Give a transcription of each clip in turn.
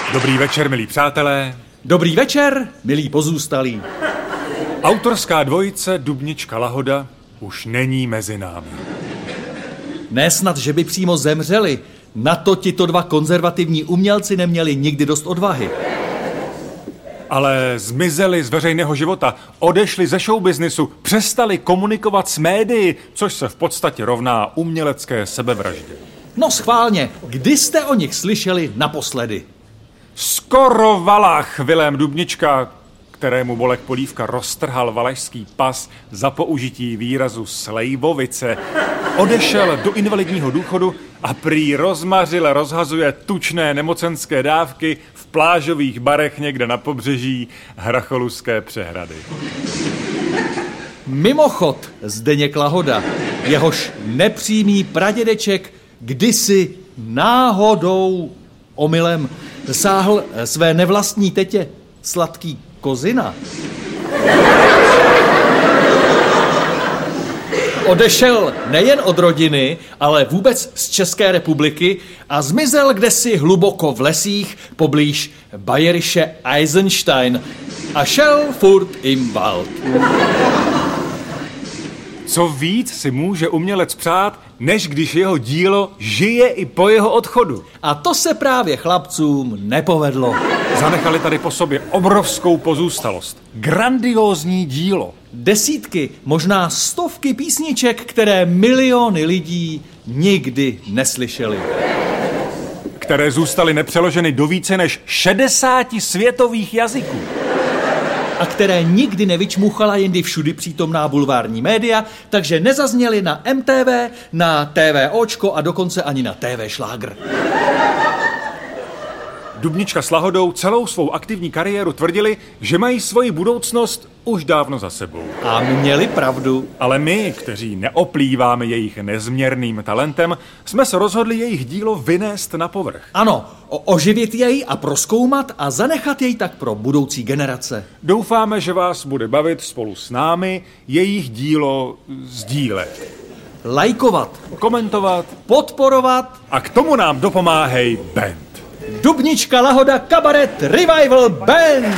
Dobrý večer, milí přátelé. Dobrý večer, milí pozůstalí. Autorská dvojice Dubnička Lahoda už není mezi námi. Ne snad, že by přímo zemřeli. Na to tito dva konzervativní umělci neměli nikdy dost odvahy. Ale zmizeli z veřejného života, odešli ze showbiznisu, přestali komunikovat s médii, což se v podstatě rovná umělecké sebevraždě. No schválně, kdy jste o nich slyšeli naposledy? Skoro valach Vilém Dubnička, kterému Bolek Polívka roztrhal valašský pas za použití výrazu slejvovice, odešel do invalidního důchodu a prý rozmařile rozhazuje tučné nemocenské dávky v plážových barech někde na pobřeží Hracholuské přehrady. Mimochod Zdeněk Lahoda, jehož nepřímý pradědeček kdysi náhodou omylem sáhl své nevlastní tetě sladký Kozina. Odešel nejen od rodiny, ale vůbec z České republiky a zmizel kdesi hluboko v lesích poblíž Bayerische Eisenstein a šel furt im Wald. Co víc si může umělec přát, než když jeho dílo žije i po jeho odchodu? A to se právě chlapcům nepovedlo. Zanechali tady po sobě obrovskou pozůstalost. Grandiózní dílo. Desítky, možná stovky písniček, které miliony lidí nikdy neslyšeli. Které zůstaly nepřeloženy do více než 60 světových jazyků. A které nikdy nevyčmuchala jindy všudy přítomná bulvární média, takže nezazněly na MTV, na TVOčko a dokonce ani na TV Šlágr. Dubnička s Lahodou celou svou aktivní kariéru tvrdili, že mají svoji budoucnost už dávno za sebou. A měli pravdu. Ale my, kteří neoplýváme jejich nezměrným talentem, jsme se rozhodli jejich dílo vynést na povrch. Ano, oživit jej a prozkoumat a zanechat jej tak pro budoucí generace. Doufáme, že vás bude bavit spolu s námi jejich dílo sdílet. Lajkovat, Komentovat, podporovat a k tomu nám dopomáhej band. Dubnička Lahoda Kabaret Revival Band.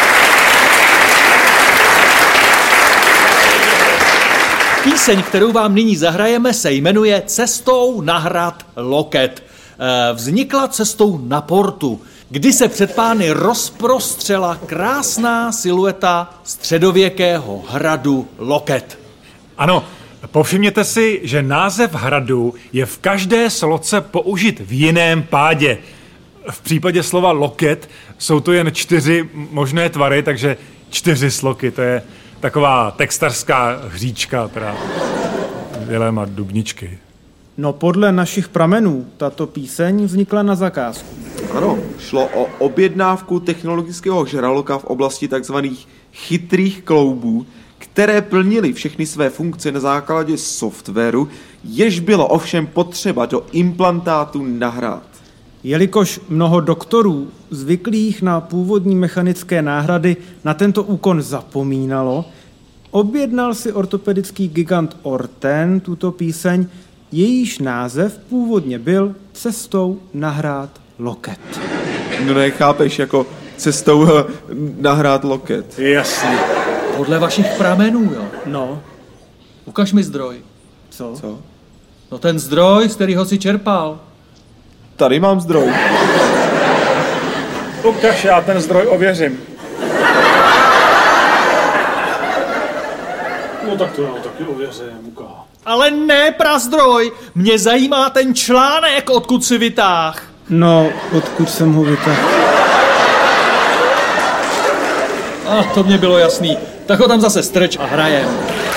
Píseň, kterou vám nyní zahrajeme, se jmenuje Cestou na hrad Loket. Vznikla cestou na portu, kdy se před pány rozprostřela krásná silueta středověkého hradu Loket. Ano, povšimněte si, že název hradu je v každé sloce použit v jiném pádě. V případě slova loket jsou to jen 4 možné tvary, takže 4 sloky, to je taková textařská hříčka, teda Viléma Dubničky. No podle našich pramenů tato píseň vznikla na zakázku. Ano, šlo o objednávku technologického žraloka v oblasti takzvaných chytrých kloubů, které plnily všechny své funkce na základě softwaru, jež bylo ovšem potřeba do implantátu nahrát. Jelikož mnoho doktorů zvyklých na původní mechanické náhrady na tento úkon zapomínalo, objednal si ortopedický gigant Orten tuto píseň, jejíž název původně byl Cestou na hrad Loket. No nechápeš, jako cestou nahrát loket. Jasně. Podle vašich pramenů, jo. No, Ukaž mi zdroj. co? Co? No ten zdroj, z kterého si čerpal. Tady mám zdroj. Ukaž, já ten zdroj ověřím. No tak to já taky ověřím, ukáž. Ale ne prazdroj, mě zajímá ten článek, odkud si vytáh. No, odkud jsem ho vytáhl? A to mě bylo jasný. Tak ho tam zase strč a hrajem.